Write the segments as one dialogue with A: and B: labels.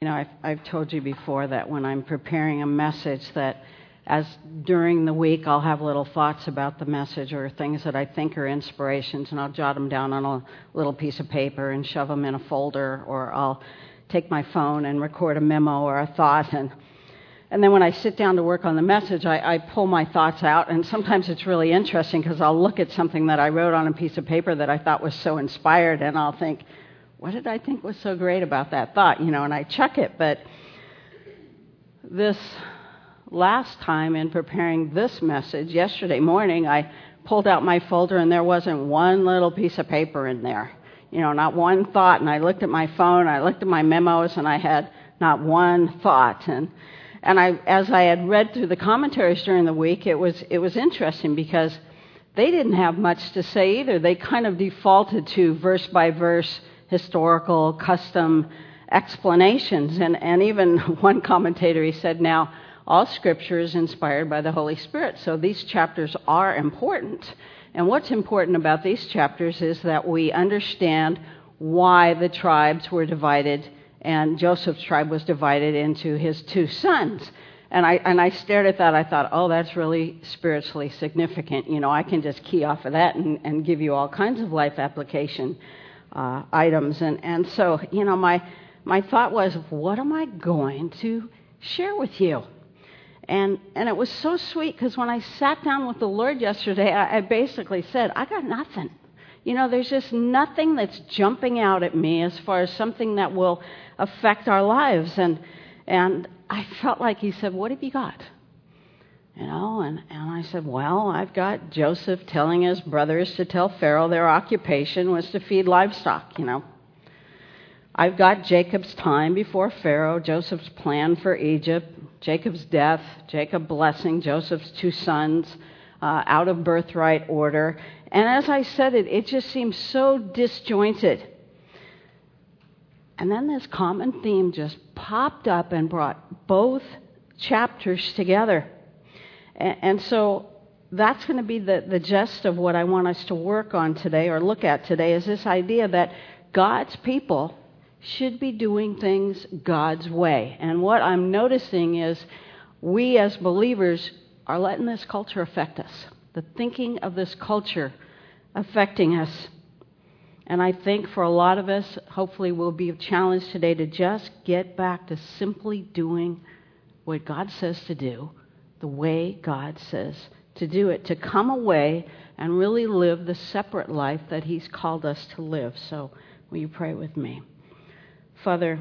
A: I've told you before that when I'm preparing a message that as during the week I'll have little thoughts about the message or things that I think are inspirations, and I'll jot them down on a little piece of paper and shove them in a folder, or I'll take my phone and record a memo or a thought, and then when I sit down to work on the message, I pull my thoughts out, and sometimes it's really interesting because I'll look at something that I wrote on a piece of paper that I thought was so inspired, and I'll think, what did I think was so great about that thought, and I chuck it. But this last time in preparing this message, yesterday morning, I pulled out my folder and there wasn't one little piece of paper in there, not one thought. And I looked at my phone, I looked at my memos, and I had not one thought. And as I had read through the commentaries during the week, it was interesting because they didn't have much to say either. They kind of defaulted to verse by verse historical custom explanations. And even one commentator, he said, now, all Scripture is inspired by the Holy Spirit, so these chapters are important. And what's important about these chapters is that we understand why the tribes were divided, and Joseph's tribe was divided into his two sons. And I stared at that. I thought, oh, that's really spiritually significant. I can just key off of that and give you all kinds of life application items. And so, my thought was, what am I going to share with you? And it was so sweet because when I sat down with the Lord yesterday, I basically said, I got nothing. There's just nothing that's jumping out at me as far as something that will affect our lives. And I felt like he said, what have you got? And I said, well, I've got Joseph telling his brothers to tell Pharaoh their occupation was to feed livestock, I've got Jacob's time before Pharaoh, Joseph's plan for Egypt, Jacob's death, Jacob blessing Joseph's two sons out of birthright order. And as I said it just seemed so disjointed. And then this common theme just popped up and brought both chapters together. And so that's going to be the gist of what I want us to work on today or look at today, is this idea that God's people should be doing things God's way. And what I'm noticing is we as believers are letting this culture affect us. The thinking of this culture affecting us. And I think for a lot of us, hopefully we'll be challenged today to just get back to simply doing what God says to do, the way God says to do it, to come away and really live the separate life that He's called us to live. So will you pray with me? Father,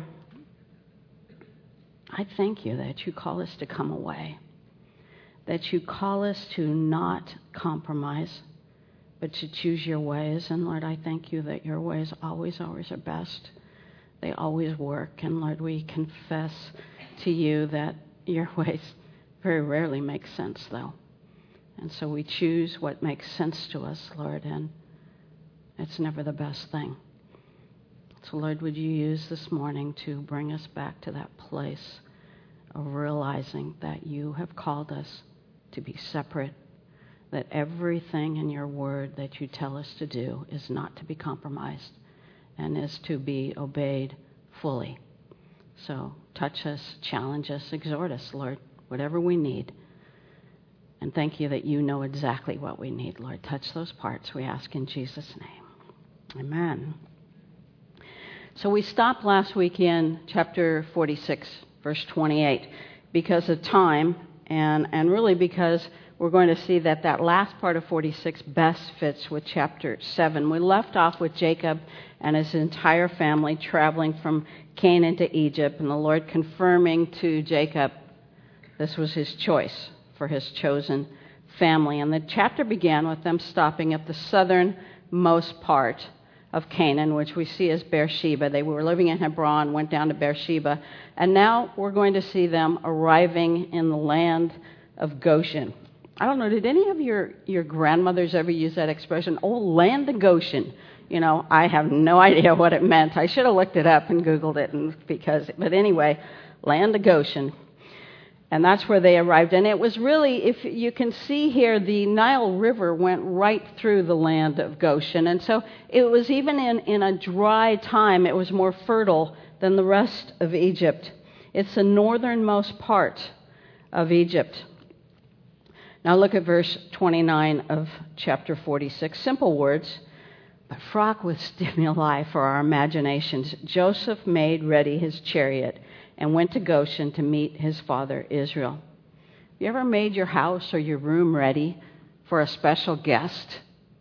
A: I thank you that you call us to come away, that you call us to not compromise, but to choose your ways. And Lord, I thank you that your ways always are best. They always work. And Lord, we confess to you that your ways very rarely make sense, though. And so we choose what makes sense to us, Lord, and it's never the best thing. So, Lord, would you use this morning to bring us back to that place of realizing that you have called us to be separate, that everything in your word that you tell us to do is not to be compromised and is to be obeyed fully. So touch us, challenge us, exhort us, Lord, whatever we need. And thank you that you know exactly what we need, Lord. Touch those parts, we ask in Jesus' name. Amen. So we stopped last week in chapter 46, verse 28, because of time, and really because we're going to see that last part of 46 best fits with chapter 7. We left off with Jacob and his entire family traveling from Canaan to Egypt, and the Lord confirming to Jacob this was his choice for his chosen family. And the chapter began with them stopping at the southernmost part of Canaan, which we see as Beersheba. They were living in Hebron, went down to Beersheba, and now we're going to see them arriving in the land of Goshen. I don't know, did any of your grandmothers ever use that expression? Oh, land of Goshen. I have no idea what it meant. I should have looked it up and Googled it, but anyway, land of Goshen. And that's where they arrived. And it was really, if you can see here, the Nile River went right through the land of Goshen. And so it was even in a dry time, it was more fertile than the rest of Egypt. It's the northernmost part of Egypt. Now look at verse 29 of chapter 46. Simple words, but fraught with stimuli for our imaginations. Joseph made ready his chariot and went to Goshen to meet his father Israel. Have you ever made your house or your room ready for a special guest?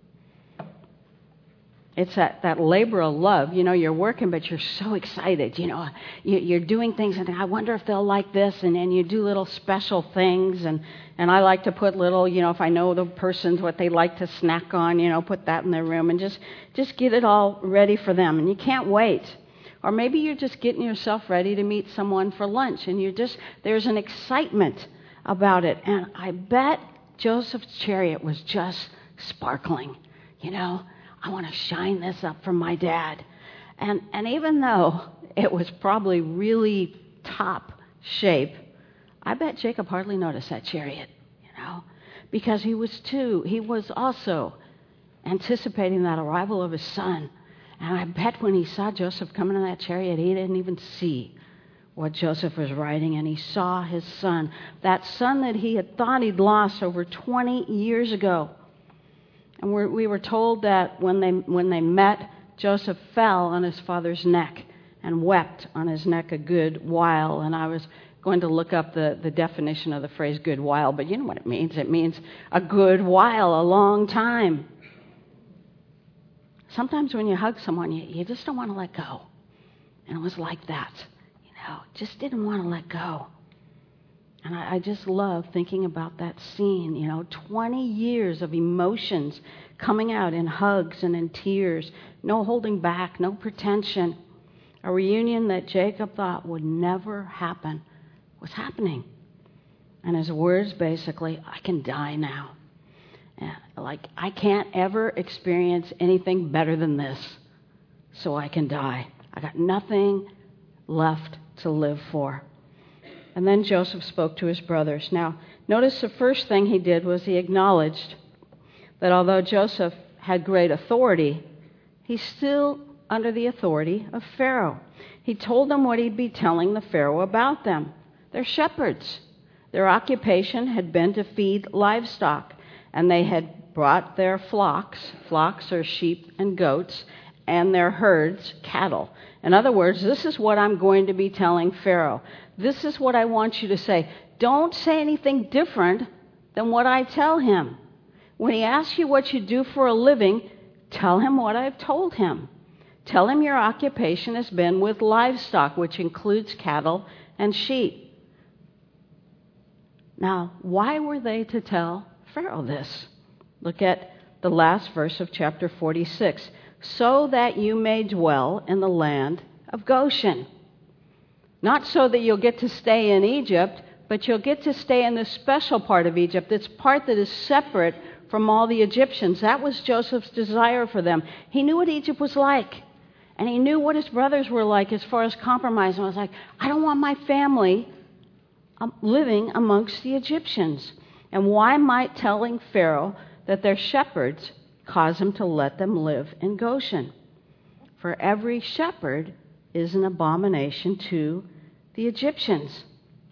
A: It's that labor of love. You know, you're working, but you're so excited. You know, you're doing things, and I wonder if they'll like this, and you do little special things. And I like to put little, you know, if I know the person's what they like to snack on, you know, put that in their room and just get it all ready for them. And you can't wait. Or maybe you're just getting yourself ready to meet someone for lunch, and there's an excitement about it. And I bet Joseph's chariot was just sparkling, you know. I want to shine this up for my dad. And even though it was probably really top shape, I bet Jacob hardly noticed that chariot, you know, because he was also anticipating that arrival of his son. And I bet when he saw Joseph coming in that chariot, he didn't even see what Joseph was riding, and he saw his son, that son that he had thought he'd lost over 20 years ago. And we were told that when they met, Joseph fell on his father's neck and wept on his neck a good while. And I was going to look up the definition of the phrase good while, but you know what it means. It means a good while, a long time. Sometimes when you hug someone, you just don't want to let go. And it was like that. You know, just didn't want to let go. And I just love thinking about that scene, you know, 20 years of emotions coming out in hugs and in tears, no holding back, no pretension. A reunion that Jacob thought would never happen was happening. And his words basically, I can die now. Like, I can't ever experience anything better than this, so I can die. I got nothing left to live for. And then Joseph spoke to his brothers. Now, notice the first thing he did was he acknowledged that although Joseph had great authority, he's still under the authority of Pharaoh. He told them what he'd be telling the Pharaoh about them. They're shepherds. Their occupation had been to feed livestock, and they had brought their flocks are sheep and goats, and their herds, cattle. In other words, this is what I'm going to be telling Pharaoh. This is what I want you to say. Don't say anything different than what I tell him. When he asks you what you do for a living, tell him what I've told him. Tell him your occupation has been with livestock, which includes cattle and sheep. Now, why were they to tell Pharaoh this? Look at the last verse of chapter 46. So that you may dwell in the land of Goshen. Not so that you'll get to stay in Egypt, but you'll get to stay in this special part of Egypt, this part that is separate from all the Egyptians. That was Joseph's desire for them. He knew what Egypt was like, and he knew what his brothers were like as far as compromise. And I was like, I don't want my family living amongst the Egyptians. And why might telling Pharaoh that they're shepherds cause him to let them live in Goshen? For every shepherd is an abomination to the Egyptians.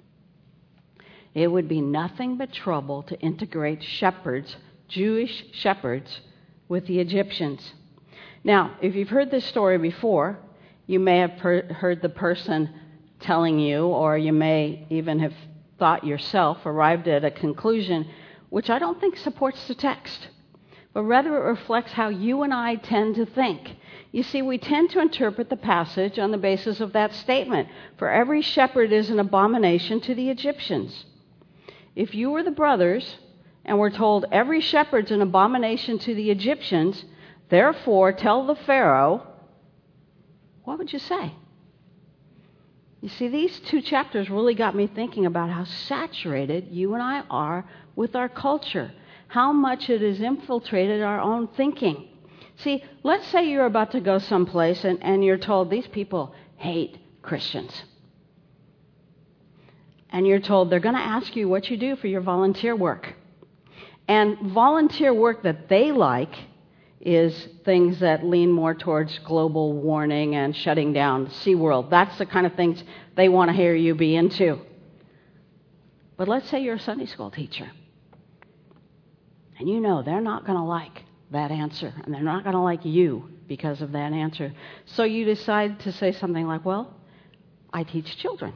A: It would be nothing but trouble to integrate shepherds, Jewish shepherds, with the Egyptians. Now, if you've heard this story before, you may have heard the person telling you, or you may even have thought yourself, arrived at a conclusion which I don't think supports the text, but rather it reflects how you and I tend to think. You see, we tend to interpret the passage on the basis of that statement. For every shepherd is an abomination to the Egyptians. If you were the brothers and were told every shepherd's an abomination to the Egyptians, therefore tell the Pharaoh, what would you say? You see, these two chapters really got me thinking about how saturated you and I are with our culture, how much it has infiltrated our own thinking. See, let's say you're about to go someplace and you're told these people hate Christians. And you're told they're going to ask you what you do for your volunteer work. And volunteer work that they like is things that lean more towards global warming and shutting down SeaWorld. That's the kind of things they want to hear you be into. But let's say you're a Sunday school teacher, and you know they're not going to like that answer, and they're not going to like you because of that answer. So you decide to say something like, well, I teach children.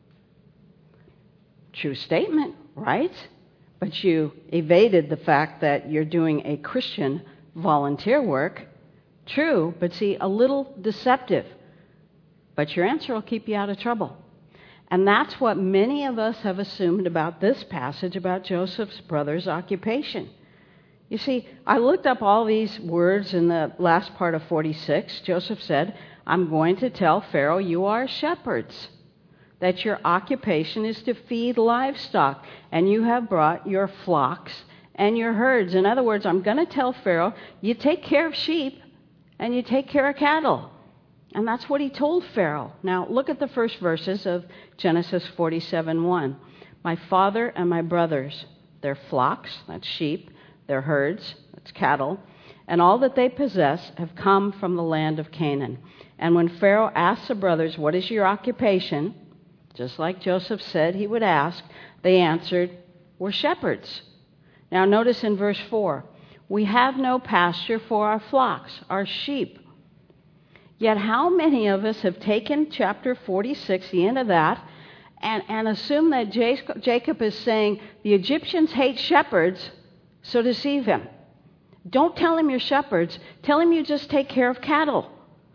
A: True statement, right? But you evaded the fact that you're doing a Christian volunteer work. True, but see, a little deceptive. But your answer will keep you out of trouble. And that's what many of us have assumed about this passage about Joseph's brother's occupation. You see, I looked up all these words in the last part of 46. Joseph said, I'm going to tell Pharaoh you are shepherds, that your occupation is to feed livestock, and you have brought your flocks and your herds. In other words, I'm going to tell Pharaoh, you take care of sheep and you take care of cattle. And that's what he told Pharaoh. Now, look at the first verses of Genesis 47:1. My father and my brothers, their flocks, that's sheep, their herds, that's cattle, and all that they possess have come from the land of Canaan. And when Pharaoh asked the brothers, what is your occupation? Just like Joseph said he would ask, they answered, we're shepherds. Now notice in verse 4, we have no pasture for our flocks, our sheep. Yet how many of us have taken chapter 46, the end of that, and assume that Jacob is saying the Egyptians hate shepherds, so deceive him. Don't tell him you're shepherds. Tell him you just take care of cattle.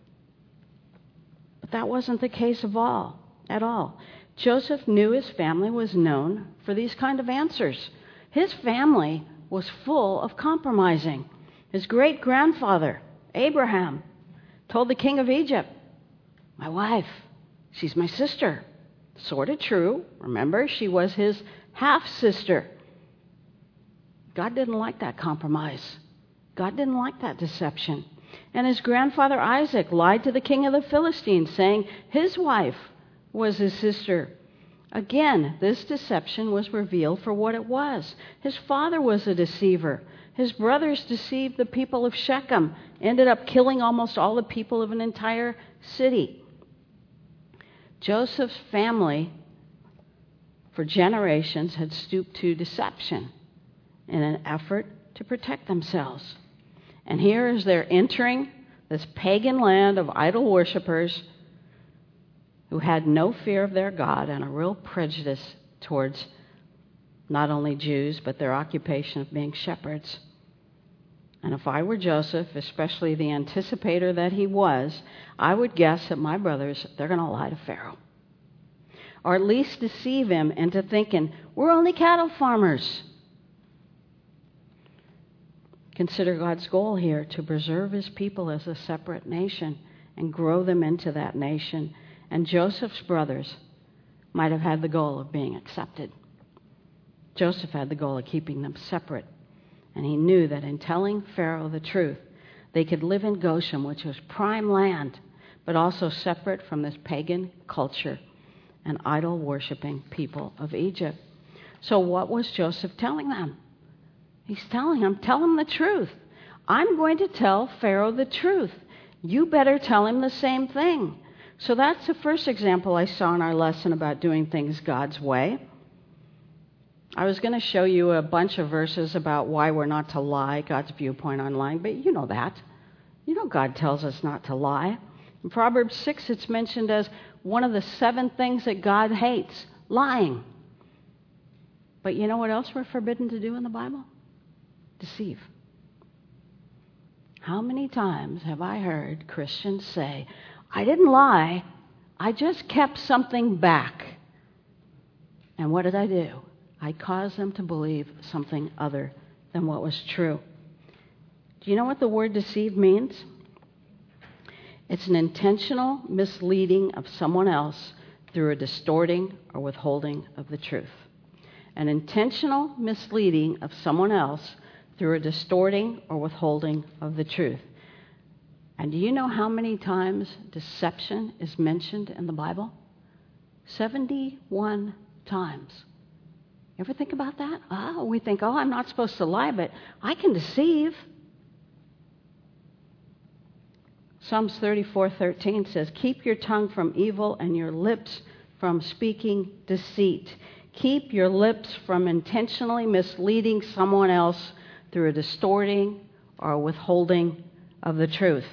A: But that wasn't the case at all. Joseph knew his family was known for these kind of answers. His family was full of compromising. His great-grandfather, Abraham, told the king of Egypt, my wife, she's my sister. Sort of true. Remember, she was his half-sister. God didn't like that compromise. God didn't like that deception. And his grandfather Isaac lied to the king of the Philistines, saying his wife was his sister. Again, this deception was revealed for what it was. His father was a deceiver. His brothers deceived the people of Shechem, ended up killing almost all the people of an entire city. Joseph's family, for generations, had stooped to deception in an effort to protect themselves. And here, as they're entering this pagan land of idol worshippers who had no fear of their God and a real prejudice towards not only Jews, but their occupation of being shepherds. And if I were Joseph, especially the anticipator that he was, I would guess that my brothers, they're going to lie to Pharaoh. Or at least deceive him into thinking, we're only cattle farmers. Consider God's goal here to preserve his people as a separate nation and grow them into that nation. And Joseph's brothers might have had the goal of being accepted. Joseph had the goal of keeping them separate. And he knew that in telling Pharaoh the truth, they could live in Goshen, which was prime land, but also separate from this pagan culture and idol-worshiping people of Egypt. So what was Joseph telling them? He's telling them, tell him the truth. I'm going to tell Pharaoh the truth. You better tell him the same thing. So that's the first example I saw in our lesson about doing things God's way. I was going to show you a bunch of verses about why we're not to lie, God's viewpoint on lying, but you know that. You know God tells us not to lie. In Proverbs 6, it's mentioned as one of the 7 things that God hates, lying. But you know what else we're forbidden to do in the Bible? Deceive. How many times have I heard Christians say, I didn't lie, I just kept something back. And what did I do? I caused them to believe something other than what was true. Do you know what the word deceive means? It's an intentional misleading of someone else through a distorting or withholding of the truth. An intentional misleading of someone else through a distorting or withholding of the truth. And do you know how many times deception is mentioned in the Bible? 71 times. You ever think about that? We think, I'm not supposed to lie, but I can deceive. Psalms 34:13 says, "Keep your tongue from evil and your lips from speaking deceit." Keep your lips from intentionally misleading someone else through a distorting or withholding of the truth.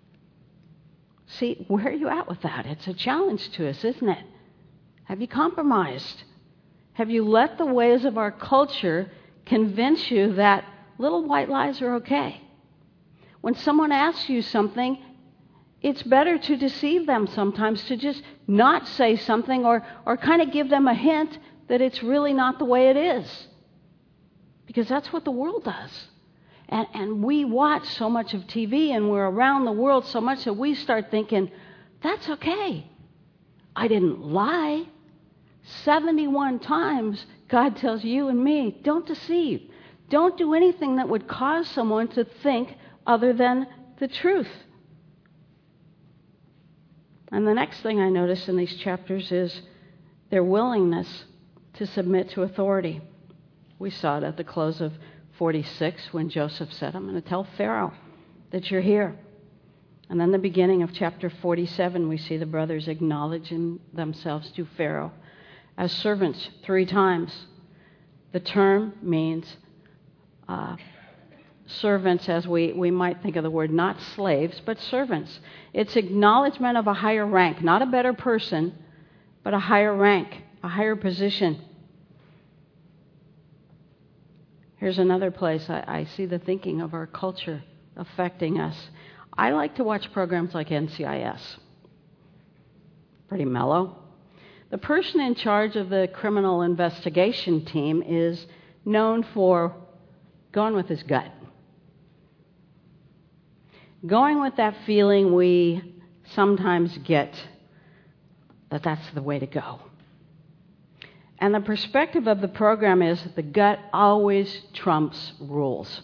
A: See, where are you at with that? It's a challenge to us, isn't it? Have you compromised? Have you let the ways of our culture convince you that little white lies are okay? When someone asks you something, it's better to deceive them sometimes, to just not say something or kind of give them a hint that it's really not the way it is. Because that's what the world does. And we watch so much of TV and we're around the world so much that we start thinking, that's okay. I didn't lie. 71 times God tells you and me, don't deceive. Don't do anything that would cause someone to think other than the truth. And the next thing I notice in these chapters is their willingness to submit to authority. We saw it at the close of 46 when Joseph said, "I'm going to tell Pharaoh that you're here." And then the beginning of chapter 47, we see the brothers acknowledging themselves to Pharaoh as servants 3 times. The term means servants, as we might think of the word, not slaves, but servants. It's acknowledgement of a higher rank, not a better person, but a higher rank, a higher position. Here's another place I see the thinking of our culture affecting us. I like to watch programs like NCIS. Pretty mellow. The person in charge of the criminal investigation team is known for going with his gut. Going with that feeling we sometimes get that that's the way to go. And the perspective of the program is the gut always trumps rules.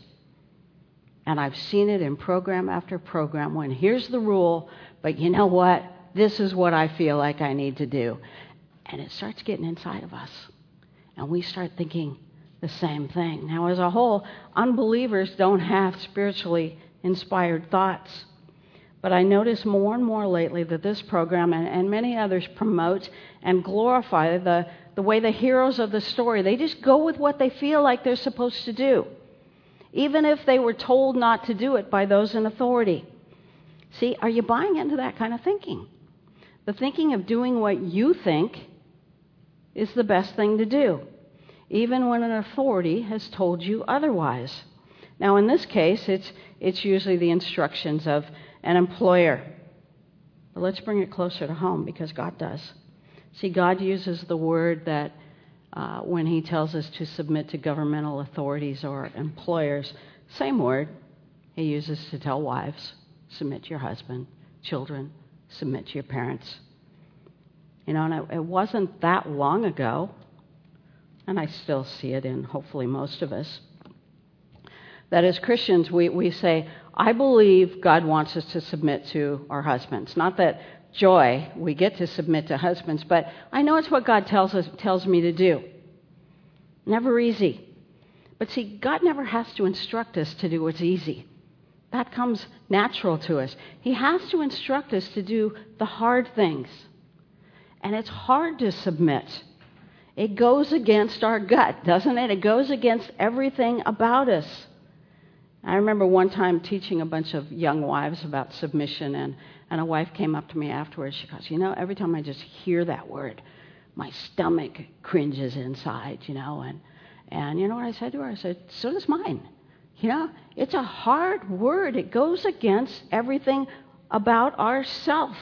A: And I've seen it in program after program when here's the rule, but you know what? This is what I feel like I need to do. And it starts getting inside of us. And we start thinking the same thing. Now, as a whole, unbelievers don't have spiritually inspired thoughts. But I notice more and more lately that this program and many others promote and glorify the way the heroes of the story, they just go with what they feel like they're supposed to do, even if they were told not to do it by those in authority. See, are you buying into that kind of thinking? The thinking of doing what you think is the best thing to do, even when an authority has told you otherwise. Now, in this case, it's usually the instructions of an employer. But let's bring it closer to home, because God does. See, God uses the word that when he tells us to submit to governmental authorities or employers, same word he uses to tell wives, submit to your husband, children, submit to your parents. You know, and it wasn't that long ago, and I still see it in hopefully most of us, that as Christians we say, I believe God wants us to submit to our husbands. Not that joy we get to submit to husbands, but I know it's what God tells me to do. Never easy. But see, God never has to instruct us to do what's easy. That comes natural to us. He has to instruct us to do the hard things. And it's hard to submit. It goes against our gut, doesn't it? It goes against everything about us. I remember one time teaching a bunch of young wives about submission, and a wife came up to me afterwards. She goes, every time I just hear that word, my stomach cringes inside, And you know what I said to her? I said, so does mine. It's a hard word. It goes against everything about ourself.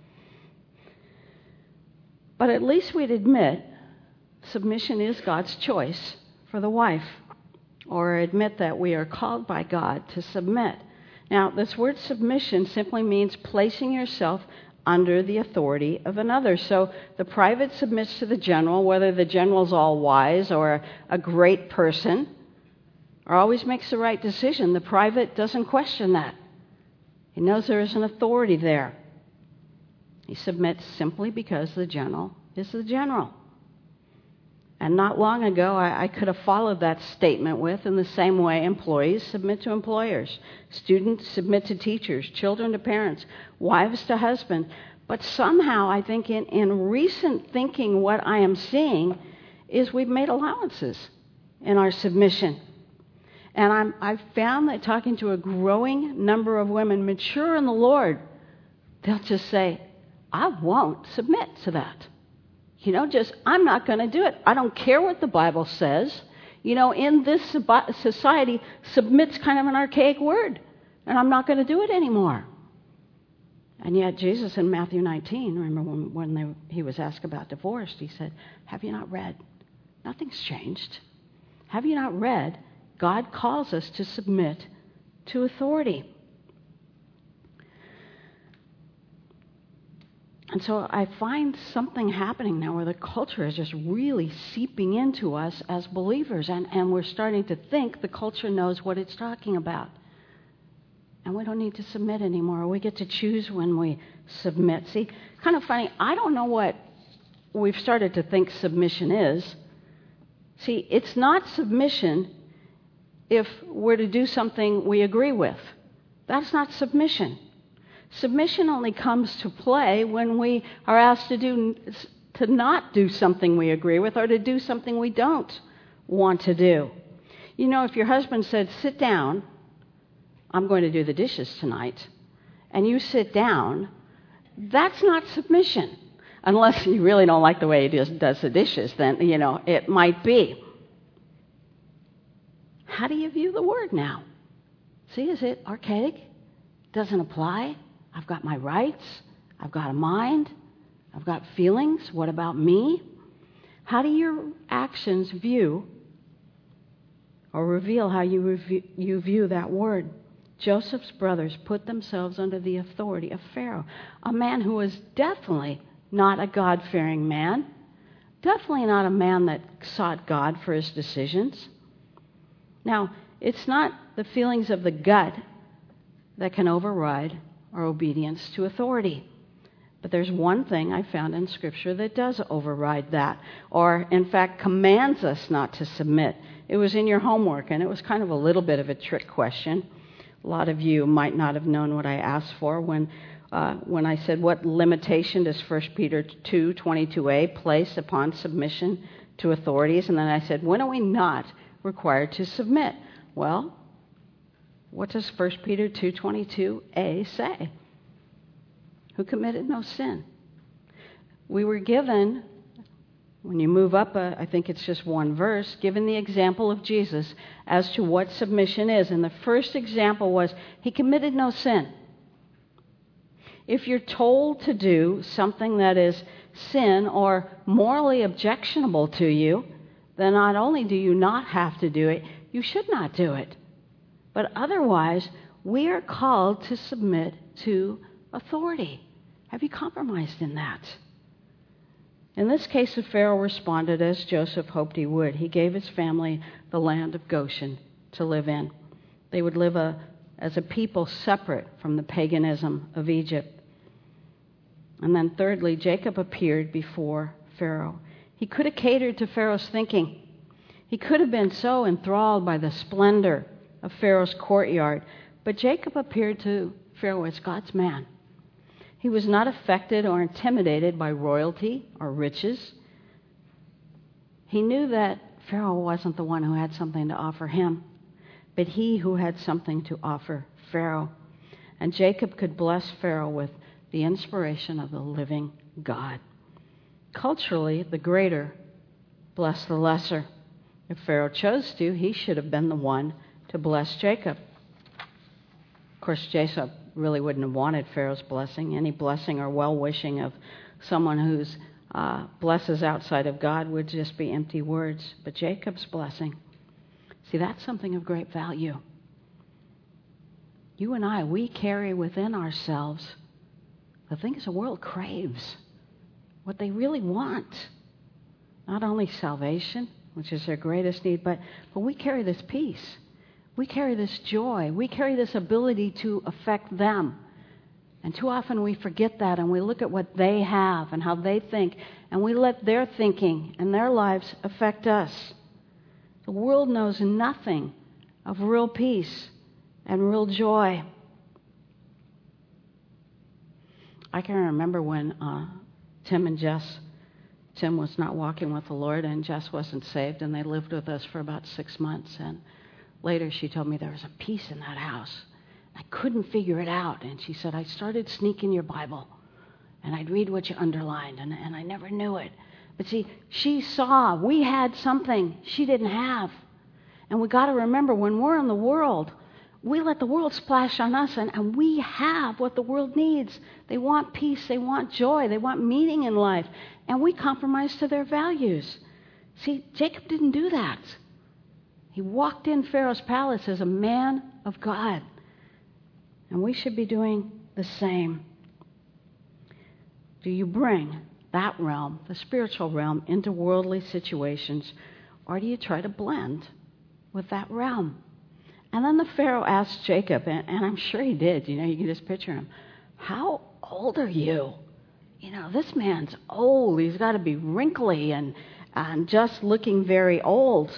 A: But at least we'd admit submission is God's choice for the wife, or admit that we are called by God to submit. Now, this word submission simply means placing yourself under the authority of another. So the private submits to the general, whether the general's all wise or a great person, or always makes the right decision. The private doesn't question that. He knows there is an authority there. He submits simply because the general is the general. And not long ago, I could have followed that statement with, in the same way, employees submit to employers, students submit to teachers, children to parents, wives to husbands. But somehow, I think in recent thinking, what I am seeing is we've made allowances in our submission. And I've found that talking to a growing number of women mature in the Lord, they'll just say, I won't submit to that. I'm not going to do it. I don't care what the Bible says. In this society, submit's kind of an archaic word, and I'm not going to do it anymore. And yet Jesus in Matthew 19, remember when he was asked about divorce, he said, have you not read? Nothing's changed. Have you not read? God calls us to submit to authority. And so I find something happening now where the culture is just really seeping into us as believers, and we're starting to think the culture knows what it's talking about. And we don't need to submit anymore. We get to choose when we submit. See, kind of funny, I don't know what we've started to think submission is. See, it's not submission if we're to do something we agree with. That's not submission. Submission only comes to play when we are asked to not do something we agree with or to do something we don't want to do. If your husband said, sit down, I'm going to do the dishes tonight, and you sit down, that's not submission. Unless you really don't like the way he does the dishes, then, it might be. How do you view the word now? See, is it archaic? Doesn't apply? I've got my rights. I've got a mind. I've got feelings. What about me? How do your actions view or reveal how you view that word? Joseph's brothers put themselves under the authority of Pharaoh, a man who was definitely not a God-fearing man, definitely not a man that sought God for his decisions. Now, it's not the feelings of the gut that can override our obedience to authority. But there's one thing I found in Scripture that does override that, or in fact commands us not to submit. It was in your homework, and it was kind of a little bit of a trick question. A lot of you might not have known what I asked for when I said, what limitation does 1 Peter 2:22a place upon submission to authorities? And then I said, when are we not required to submit? Well, what does 1 Peter 2:22a say? Who committed no sin. We were given, when you move up, I think it's just one verse, given the example of Jesus as to what submission is. And the first example was, he committed no sin. If you're told to do something that is sin or morally objectionable to you, then not only do you not have to do it, you should not do it. But otherwise, we are called to submit to authority. Have you compromised in that? In this case, the Pharaoh responded as Joseph hoped he would. He gave his family the land of Goshen to live in. They would live as a people separate from the paganism of Egypt. And then thirdly, Jacob appeared before Pharaoh. He could have catered to Pharaoh's thinking. He could have been so enthralled by the splendor of Pharaoh's courtyard. But Jacob appeared to Pharaoh as God's man. He was not affected or intimidated by royalty or riches. He knew that Pharaoh wasn't the one who had something to offer him, but he who had something to offer Pharaoh. And Jacob could bless Pharaoh with the inspiration of the living God. Culturally, the greater blessed the lesser. If Pharaoh chose to, he should have been the one to bless Jacob. Of course, Jacob really wouldn't have wanted Pharaoh's blessing. Any blessing or well-wishing of someone who's blesses outside of God would just be empty words. But Jacob's blessing, see, that's something of great value. You and I, we carry within ourselves the things the world craves, what they really want. Not only salvation, which is their greatest need, but we carry this peace. We carry this joy. We carry this ability to affect them. And too often we forget that, and we look at what they have and how they think, and we let their thinking and their lives affect us. The world knows nothing of real peace and real joy. I can remember when Tim was not walking with the Lord, and Jess wasn't saved, and they lived with us for about 6 months. And later she told me there was a peace in that house. I couldn't figure it out. And she said, I started sneaking your Bible, and I'd read what you underlined, and I never knew it. But see, she saw we had something she didn't have. And we got to remember, when we're in the world, we let the world splash on us, and we have what the world needs. They want peace, they want joy, they want meaning in life, and we compromise to their values. See, Jacob didn't do that. He walked in Pharaoh's palace as a man of God, and we should be doing the same. Do you bring that realm, the spiritual realm, into worldly situations, or do you try to blend with that realm? And then the Pharaoh asked Jacob, and I'm sure he did, you can just picture him, how old are you? This man's old. He's got to be wrinkly and just looking very old.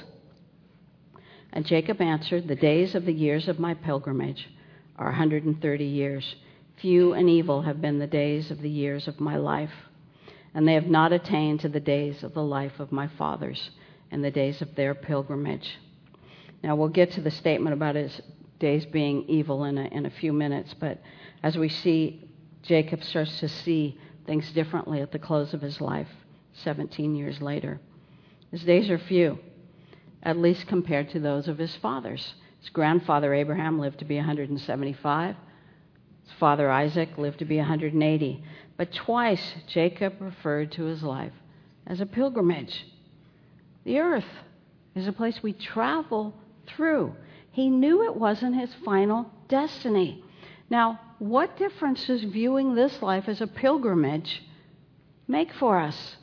A: And Jacob answered, the days of the years of my pilgrimage are 130 years. Few and evil have been the days of the years of my life, and they have not attained to the days of the life of my fathers and the days of their pilgrimage. Now, we'll get to the statement about his days being evil in a few minutes, but as we see, Jacob starts to see things differently at the close of his life, 17 years later. His days are few, at least compared to those of his fathers. His grandfather Abraham lived to be 175. His father Isaac lived to be 180. But twice Jacob referred to his life as a pilgrimage. The earth is a place we travel through. He knew it wasn't his final destiny. Now, what difference does viewing this life as a pilgrimage make for us?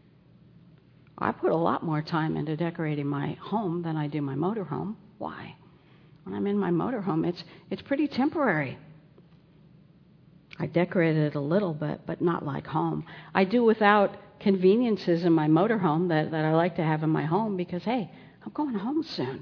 A: I put a lot more time into decorating my home than I do my motorhome. Why? When I'm in my motorhome, it's pretty temporary. I decorated it a little bit, but not like home. I do without conveniences in my motorhome that I like to have in my home because, hey, I'm going home soon.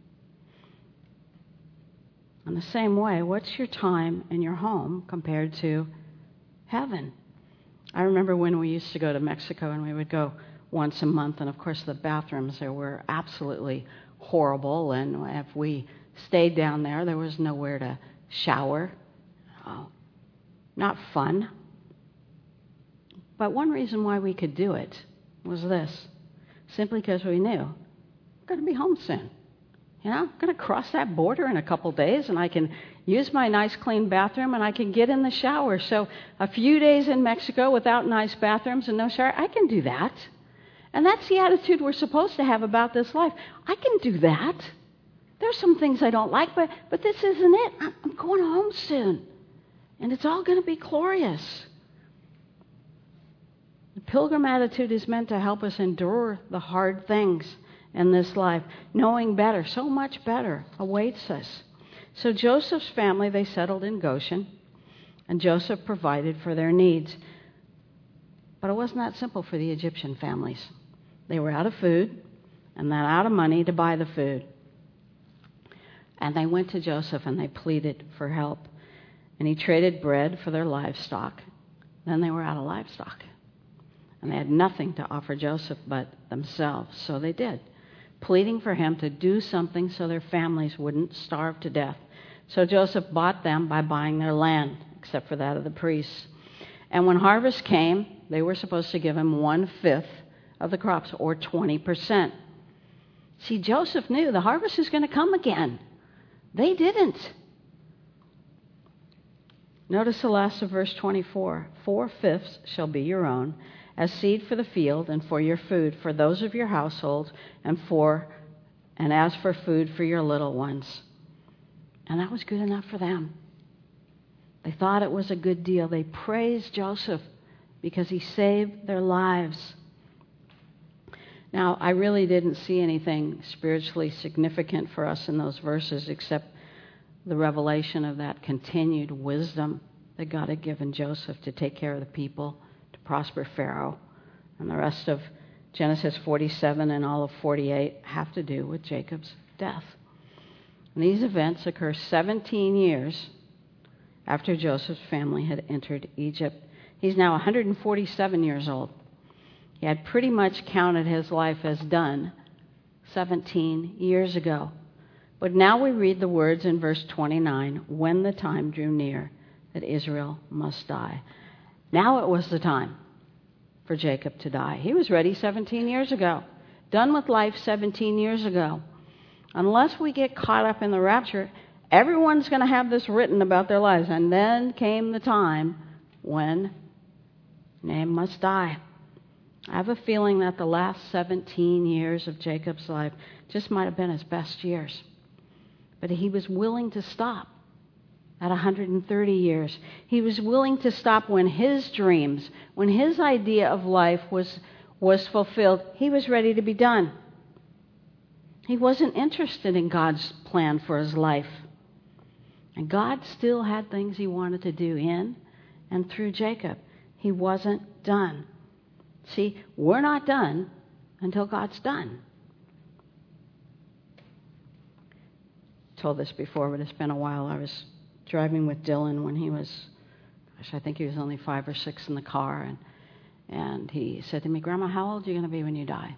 A: In the same way, what's your time in your home compared to heaven? I remember when we used to go to Mexico, and we would go once a month, and of course the bathrooms there were absolutely horrible, and if we stayed down there was nowhere to shower. Oh, not fun. But one reason why we could do it was this, simply because we knew we're going to be home soon. I'm going to cross that border in a couple days, and I can use my nice clean bathroom, and I can get in the shower. So a few days in Mexico without nice bathrooms and no shower, I can do that. And that's the attitude we're supposed to have about this life. I can do that. There's some things I don't like, but this isn't it. I'm going home soon, and it's all going to be glorious. The pilgrim attitude is meant to help us endure the hard things in this life, knowing better, so much better awaits us. So Joseph's family, they settled in Goshen, and Joseph provided for their needs. But it wasn't that simple for the Egyptian families. They were out of food, and then out of money to buy the food. And they went to Joseph, and they pleaded for help. And he traded bread for their livestock. Then they were out of livestock. And they had nothing to offer Joseph but themselves, so they did, pleading for him to do something so their families wouldn't starve to death. So Joseph bought them by buying their land, except for that of the priests. And when harvest came, they were supposed to give him 1/5 of the crops, or 20%. See, Joseph knew the harvest is going to come again. They didn't. Notice the last of verse 24. 4/5 shall be your own, as seed for the field and for your food, for those of your household, and as for food for your little ones. And that was good enough for them. They thought it was a good deal. They praised Joseph because he saved their lives. Now, I really didn't see anything spiritually significant for us in those verses except the revelation of that continued wisdom that God had given Joseph to take care of the people, to prosper Pharaoh. And the rest of Genesis 47 and all of 48 have to do with Jacob's death. And these events occur 17 years after Joseph's family had entered Egypt. He's now 147 years old. He had pretty much counted his life as done 17 years ago. But now we read the words in verse 29, when the time drew near that Israel must die. Now it was the time for Jacob to die. He was ready 17 years ago, done with life 17 years ago. Unless we get caught up in the rapture, everyone's going to have this written about their lives. And then came the time when Nahum must die. I have a feeling that the last 17 years of Jacob's life just might have been his best years. But he was willing to stop at 130 years. He was willing to stop when his dreams, when his idea of life was fulfilled. He was ready to be done. He wasn't interested in God's plan for his life. And God still had things he wanted to do in and through Jacob. He wasn't done. See, we're not done until God's done. I told this before, but it's been a while. I was driving with Dylan when he was, I think he was only 5 or 6 in the car. And he said to me, Grandma, how old are you going to be when you die?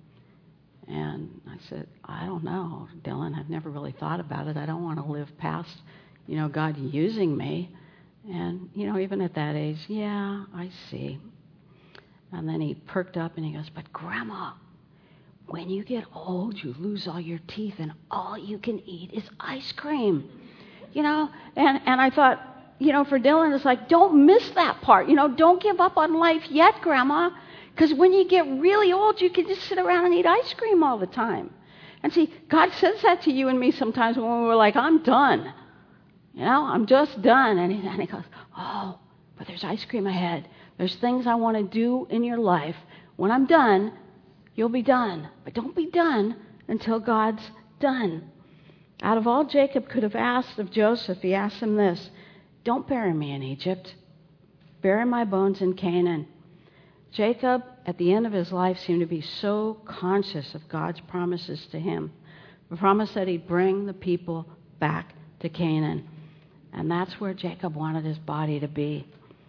A: And I said, I don't know, Dylan. I've never really thought about it. I don't want to live past, God using me. And, even at that age, yeah, I see. And then he perked up and he goes, but Grandma, when you get old, you lose all your teeth and all you can eat is ice cream. And I thought, for Dylan, it's like, don't miss that part. Don't give up on life yet, Grandma. Because when you get really old, you can just sit around and eat ice cream all the time. And see, God says that to you and me sometimes when we're like, I'm done. I'm just done. And he goes, oh, but there's ice cream ahead. There's things I want to do in your life. When I'm done, you'll be done. But don't be done until God's done. Out of all Jacob could have asked of Joseph, he asked him this, don't bury me in Egypt. Bury my bones in Canaan. Jacob, at the end of his life, seemed to be so conscious of God's promises to him. The promise that he'd bring the people back to Canaan. And that's where Jacob wanted his body to be.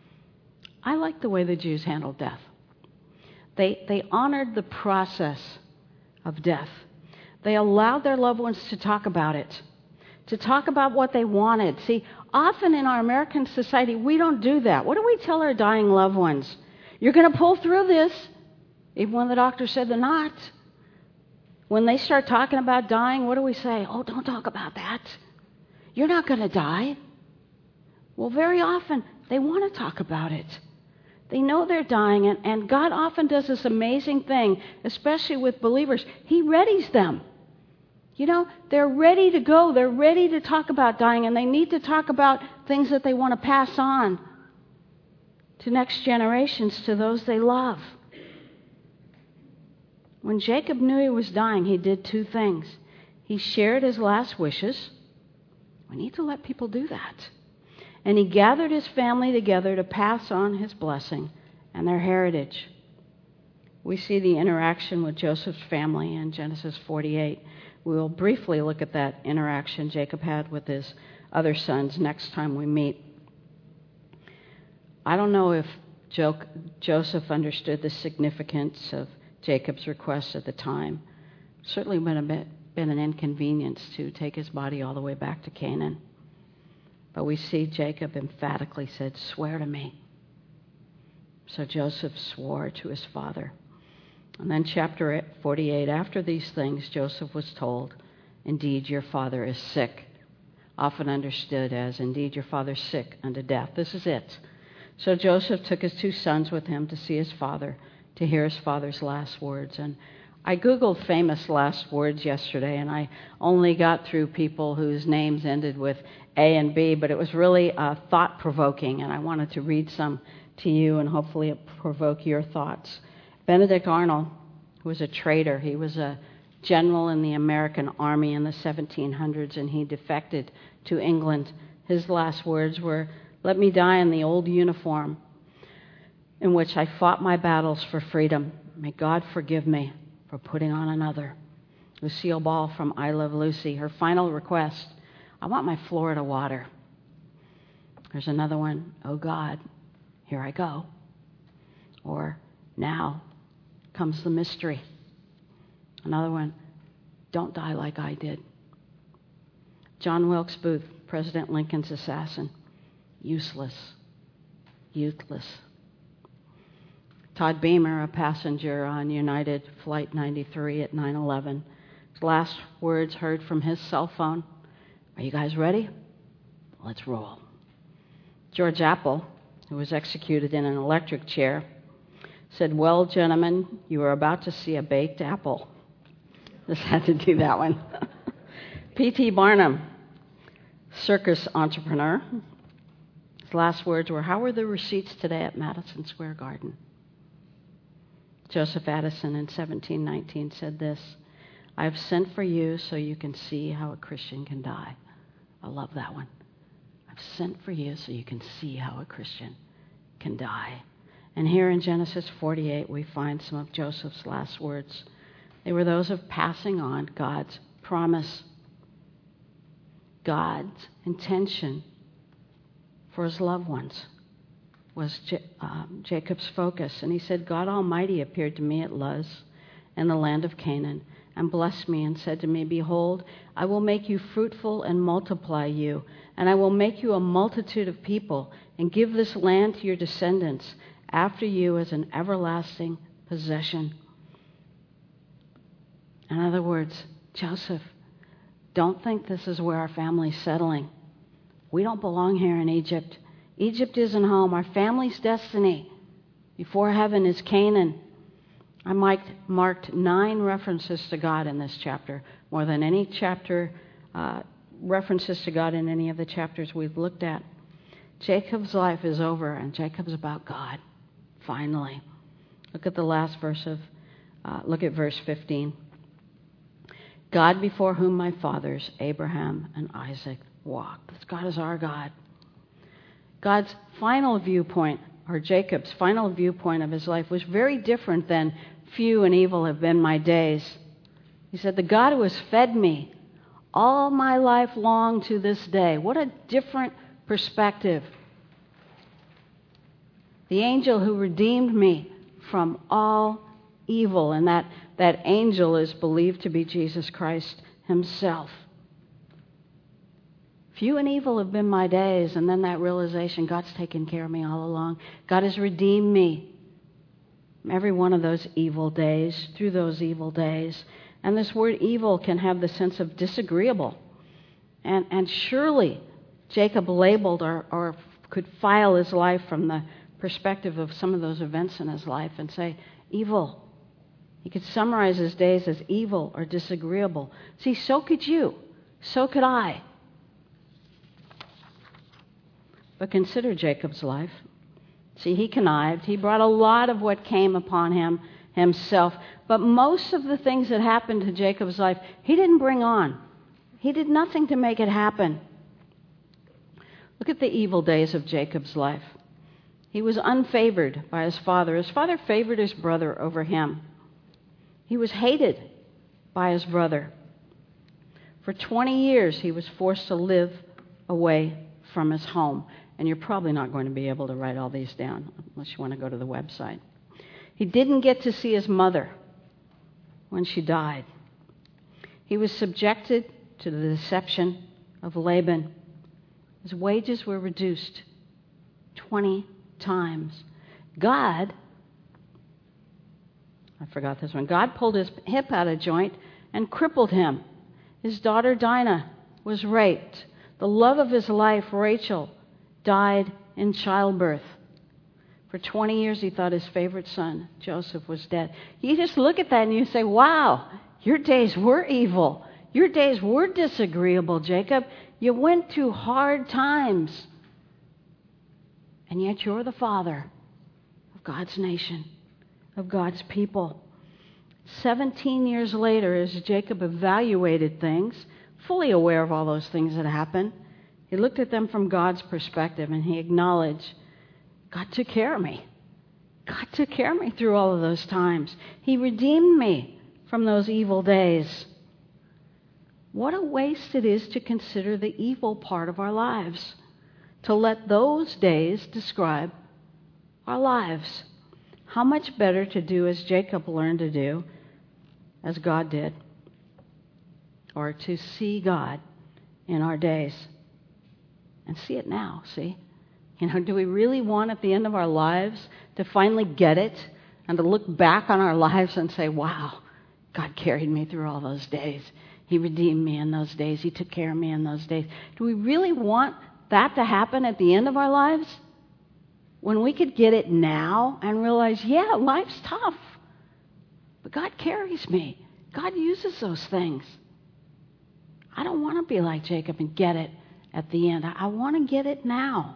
A: I like the way the Jews handled death. They honored the process of death. They allowed their loved ones to talk about it, to talk about what they wanted. See, often in our American society, we don't do that. What do we tell our dying loved ones? You're going to pull through this, even when the doctor said they're not. When they start talking about dying, what do we say? Oh, don't talk about that. You're not going to die. Well, very often, they want to talk about it. They know they're dying, and God often does this amazing thing, especially with believers. He readies them. They're ready to go. They're ready to talk about dying, and they need to talk about things that they want to pass on to next generations, to those they love. When Jacob knew he was dying, he did 2 things. He shared his last wishes. We need to let people do that. And he gathered his family together to pass on his blessing and their heritage. We see the interaction with Joseph's family in Genesis 48. We will briefly look at that interaction Jacob had with his other sons next time we meet. I don't know if Joseph understood the significance of Jacob's request at the time. It certainly would have been an inconvenience to take his body all the way back to Canaan. But we see Jacob emphatically said, swear to me. So Joseph swore to his father. And then chapter 48, after these things, Joseph was told, indeed, your father is sick. Often understood as, indeed, your father's sick unto death. This is it. So Joseph took his 2 sons with him to see his father, to hear his father's last words. And I Googled famous last words yesterday, and I only got through people whose names ended with A and B, but it was really thought-provoking, and I wanted to read some to you, and hopefully it provoke your thoughts. Benedict Arnold was a trader. He was a general in the American Army in the 1700s, and he defected to England. His last words were, Let me die in the old uniform in which I fought my battles for freedom. May God forgive me for putting on another. Lucille Ball from I Love Lucy, her final request, I want my Florida water. There's another one, oh God, here I go. Or now comes the mystery. Another one, don't die like I did. John Wilkes Booth, President Lincoln's assassin, useless, youthless. Todd Beamer, a passenger on United Flight 93 at 9/11, his last words heard from his cell phone, are you guys ready? Let's roll. George Apple, who was executed in an electric chair, said, well, gentlemen, you are about to see a baked apple. Just had to do that one. P.T. Barnum, circus entrepreneur. His last words were, how were the receipts today at Madison Square Garden? Joseph Addison in 1719 said this, I have sent for you so you can see how a Christian can die. I love that one. I've sent for you so you can see how a Christian can die. And here in Genesis 48, we find some of Joseph's last words. They were those of passing on God's promise, God's intention for his loved ones was Jacob's focus. And he said, God Almighty appeared to me at Luz in the land of Canaan and blessed me and said to me, behold, I will make you fruitful and multiply you, and I will make you a multitude of people and give this land to your descendants after you as an everlasting possession. In other words, Joseph, don't think this is where our family's settling. We don't belong here in Egypt. Egypt isn't home. Our family's destiny before heaven is Canaan. I marked 9 references to God in this chapter, more than any chapter references to God in any of the chapters we've looked at. Jacob's life is over, and Jacob's about God, finally. Look at the last verse look at verse 15. God before whom my fathers, Abraham and Isaac, walked. God is our God. God's final viewpoint, or Jacob's final viewpoint of his life, was very different than few and evil have been my days. He said, the God who has fed me all my life long to this day. What a different perspective. The angel who redeemed me from all evil, and that angel is believed to be Jesus Christ himself. Few and evil have been my days, and then that realization, God's taken care of me all along. God has redeemed me from every one of those evil days, through those evil days. And this word evil can have the sense of disagreeable. And surely Jacob labeled or could file his life from the perspective of some of those events in his life and say, evil. He could summarize his days as evil or disagreeable. See, so could you. So could I. But consider Jacob's life. See, he connived. He brought a lot of what came upon him himself. But most of the things that happened to Jacob's life, he didn't bring on. He did nothing to make it happen. Look at the evil days of Jacob's life. He was unfavored by his father. His father favored his brother over him. He was hated by his brother. For 20 years, he was forced to live away from his home. And you're probably not going to be able to write all these down unless you want to go to the website. He didn't get to see his mother when she died. He was subjected to the deception of Laban. His wages were reduced 20 times. God pulled his hip out of joint and crippled him. His daughter Dinah was raped. The love of his life, Rachel, died in childbirth. For 20 years, he thought his favorite son, Joseph, was dead. You just look at that and you say, wow, your days were evil. Your days were disagreeable, Jacob. You went through hard times. And yet you're the father of God's nation, of God's people. 17 years later, as Jacob evaluated things, fully aware of all those things that happened, He looked at them from God's perspective, and he acknowledged, God took care of me. God took care of me through all of those times. He redeemed me from those evil days. What a waste it is to consider the evil part of our lives, to let those days describe our lives. How much better to do as Jacob learned to do, as God did, or to see God in our days. And see it now, see? Do we really want at the end of our lives to finally get it and to look back on our lives and say, wow, God carried me through all those days. He redeemed me in those days. He took care of me in those days. Do we really want that to happen at the end of our lives? When we could get it now and realize, yeah, life's tough, but God carries me. God uses those things. I don't want to be like Jacob and get it at the end. I want to get it now.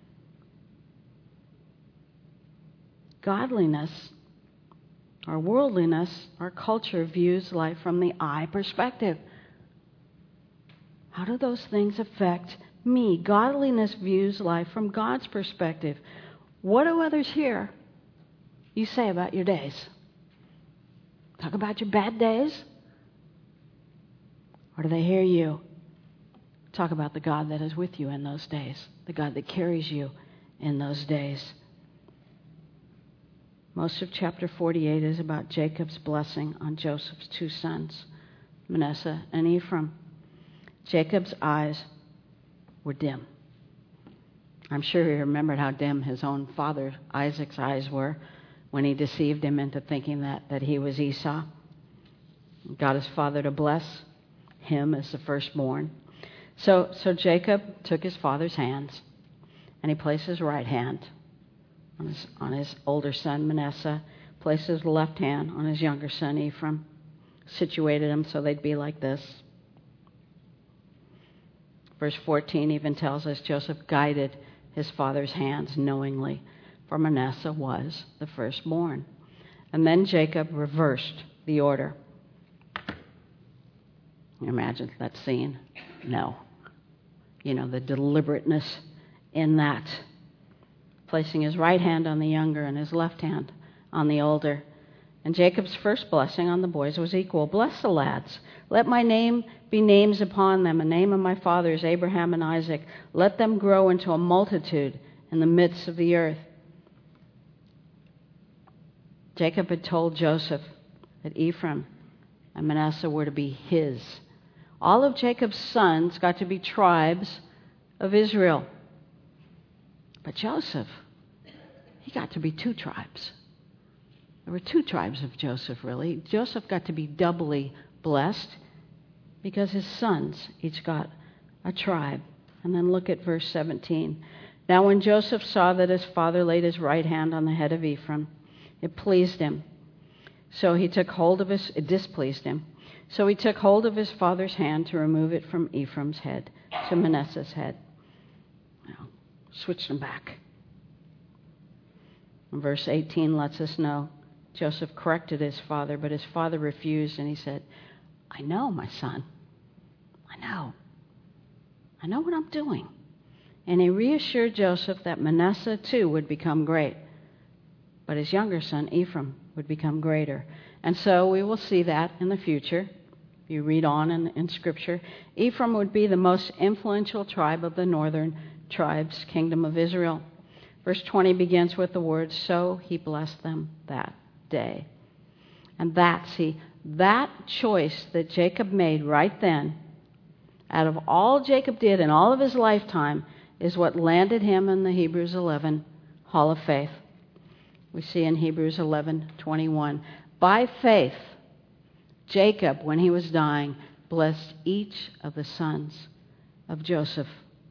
A: Godliness, or worldliness, our culture views life from the I perspective. How do those things affect me? Godliness views life from God's perspective. What do others hear you say about your days? Talk about your bad days? Or do they hear you talk about the God that is with you in those days, the God that carries you in those days? Most of chapter 48 is about Jacob's blessing on Joseph's two sons, Manasseh and Ephraim. Jacob's eyes were dim. I'm sure he remembered how dim his own father Isaac's eyes were when he deceived him into thinking that he was Esau. Got his father to bless him as the firstborn. So Jacob took his father's hands and he placed his right hand on his older son Manasseh, placed his left hand on his younger son Ephraim, situated them so they'd be like this. Verse 14 even tells us Joseph guided his father's hands knowingly, for Manasseh was the firstborn. And then Jacob reversed the order. You imagine that scene? No. The deliberateness in that. Placing his right hand on the younger and his left hand on the older. And Jacob's first blessing on the boys was equal. Bless the lads. Let my name be names upon them, a name of my fathers, Abraham and Isaac. Let them grow into a multitude in the midst of the earth. Jacob had told Joseph that Ephraim and Manasseh were to be his. All of Jacob's sons got to be tribes of Israel. But Joseph, he got to be two tribes. There were two tribes of Joseph, really. Joseph got to be doubly blessed because his sons each got a tribe. And then look at verse 17. Now when Joseph saw that his father laid his right hand on the head of Ephraim, it pleased him. It displeased him. So he took hold of his father's hand to remove it from Ephraim's head to Manasseh's head. Switched them back. And verse 18 lets us know Joseph corrected his father, but his father refused, and he said, I know, my son. I know what I'm doing. And he reassured Joseph that Manasseh too would become great, but his younger son Ephraim would become greater. And so we will see that in the future. If you read on in Scripture, Ephraim would be the most influential tribe of the northern tribes, kingdom of Israel. Verse 20 begins with the words, so he blessed them that day. And that choice that Jacob made right then, out of all Jacob did in all of his lifetime, is what landed him in the Hebrews 11 Hall of Faith. We see in Hebrews 11:21, by faith, Jacob, when he was dying, blessed each of the sons of Joseph.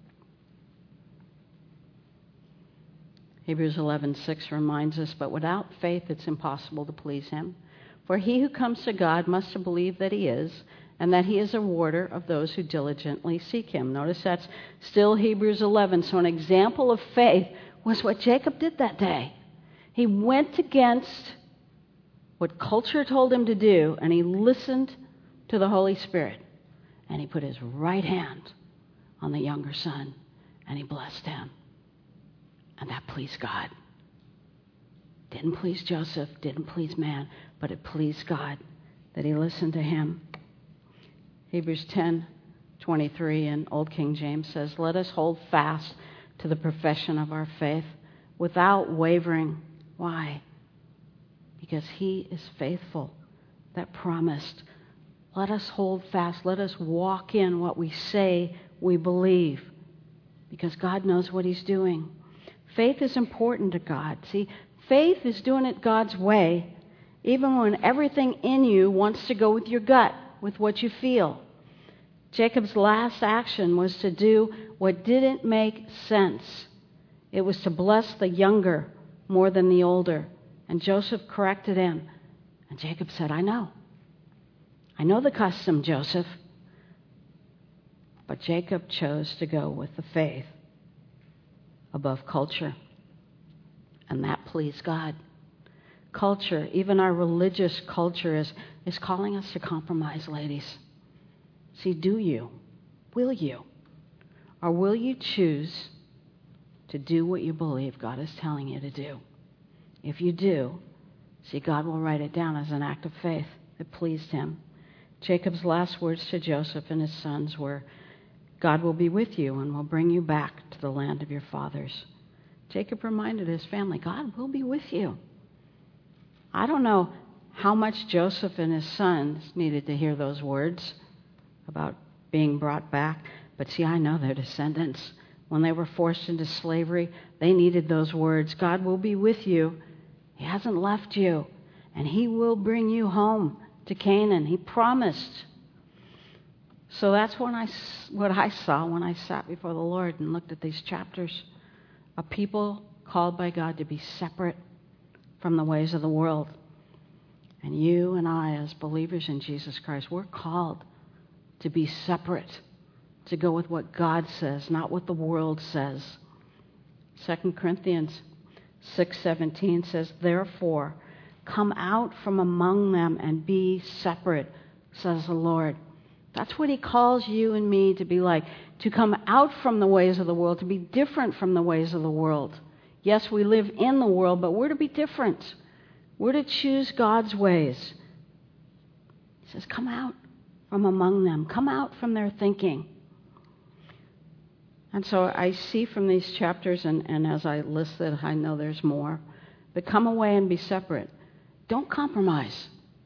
A: Hebrews 11:6 reminds us, but without faith it's impossible to please him. For he who comes to God must believe that he is, and that he is a rewarder of those who diligently seek him. Notice that's still Hebrews 11. So an example of faith was what Jacob did that day. He went against what culture told him to do, and he listened to the Holy Spirit. And he put his right hand on the younger son, and he blessed him. And that pleased God. Didn't please Joseph, didn't please man, but it pleased God that he listened to him. Hebrews 10:23 in Old King James says, "Let us hold fast to the profession of our faith without wavering." Why? Because he is faithful that promised. Let us hold fast. Let us walk in what we say we believe, because God knows what he's doing. Faith is important to God. See, faith is doing it God's way, even when everything in you wants to go with your gut, with what you feel. Jacob's last action was to do what didn't make sense. It was to bless the younger more than the older. And Joseph corrected him. And Jacob said, I know the custom, Joseph. But Jacob chose to go with the faith above culture. And that pleased God. Culture, even our religious culture, is calling us to compromise, ladies. See, do you? Will you? Or will you choose to do what you believe God is telling you to do? If you do, see, God will write it down as an act of faith that pleased him. Jacob's last words to Joseph and his sons were, God will be with you and will bring you back to the land of your fathers. Jacob reminded his family, God will be with you. I don't know how much Joseph and his sons needed to hear those words about being brought back, but see, I know their descendants. When they were forced into slavery, they needed those words. God will be with you. He hasn't left you, and he will bring you home to Canaan. He promised. So that's what I saw when I sat before the Lord and looked at these chapters. A people called by God to be separate from the ways of the world. And you and I, as believers in Jesus Christ, we're called to be separate, to go with what God says, not what the world says. 2 Corinthians 6:17 says, therefore, come out from among them and be separate, says the Lord. That's what he calls you and me to be like, to come out from the ways of the world, to be different from the ways of the world. Yes, we live in the world, but we're to be different. We're to choose God's ways. He says, come out from among them. Come out from their thinking. And so I see from these chapters, and as I listed, I know there's more, but come away and be separate. Don't compromise.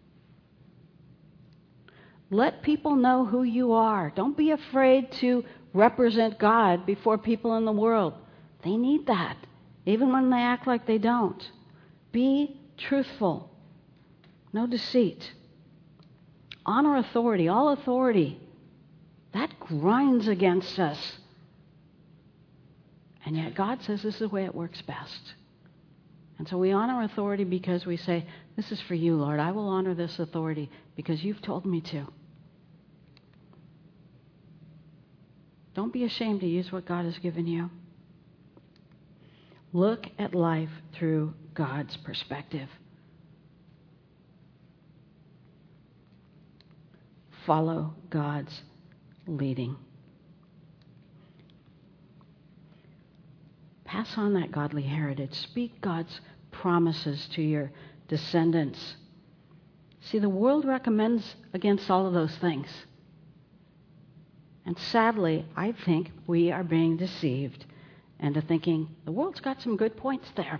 A: Let people know who you are. Don't be afraid to represent God before people in the world. They need that, even when they act like they don't. Be truthful. No deceit. Honor authority. All authority. That grinds against us. And yet God says this is the way it works best. And so we honor authority because we say, this is for you, Lord. I will honor this authority because you've told me to. Don't be ashamed to use what God has given you. Look at life through God's perspective. Follow God's leading. Pass on that godly heritage. Speak God's promises to your descendants. See, the world recommends against all of those things. And sadly, I think we are being deceived into thinking the world's got some good points there.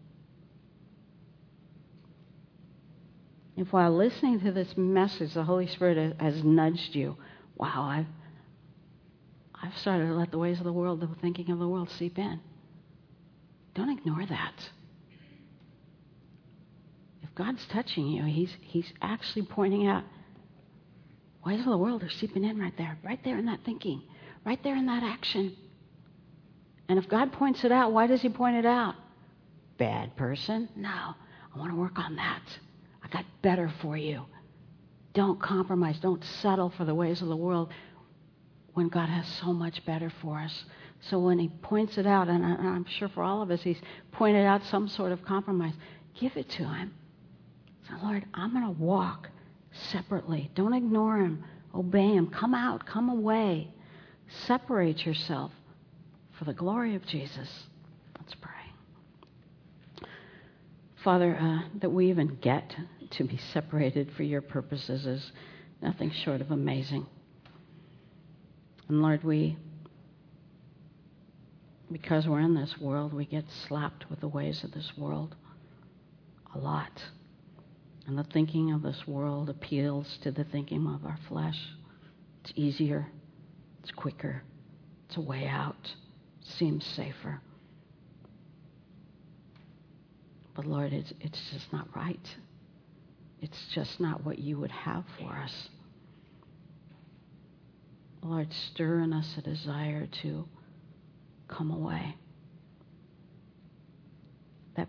A: If while listening to this message, the Holy Spirit has nudged you, wow, I've started to let the ways of the world, the thinking of the world seep in. Don't ignore that. If God's touching you, He's actually pointing out ways of the world are seeping in right there in that thinking, right there in that action. And if God points it out, why does He point it out? Bad person? No, I want to work on that. I got better for you. Don't compromise. Don't settle for the ways of the world when God has so much better for us. So when He points it out, and I'm sure for all of us, He's pointed out some sort of compromise, give it to Him. Say, Lord, I'm going to walk separately. Don't ignore Him. Obey Him. Come out. Come away. Separate yourself for the glory of Jesus. Let's pray. Father, that we even get to be separated for your purposes is nothing short of amazing. And Lord, because we're in this world, we get slapped with the ways of this world a lot. And the thinking of this world appeals to the thinking of our flesh. It's easier. It's quicker. It's a way out. It seems safer. But Lord, it's just not right. It's just not what you would have for us. Lord, stir in us a desire to come away. That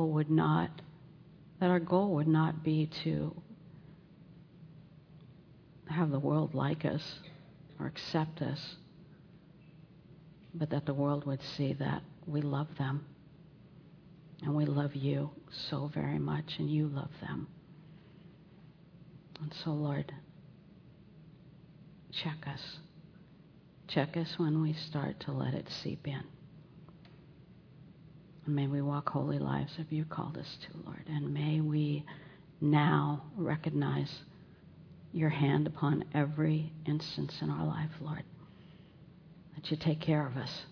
A: our goal would not be to have the world like us or accept us, but that the world would see that we love them and we love you so very much and you love them. And so, Lord, check us. Check us when we start to let it seep in. And may we walk holy lives as you called us to, Lord. And may we now recognize your hand upon every instance in our life, Lord. That you take care of us.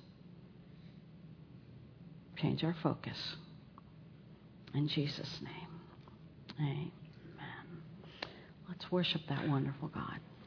A: Change our focus. In Jesus' name, amen. Let's worship that wonderful God.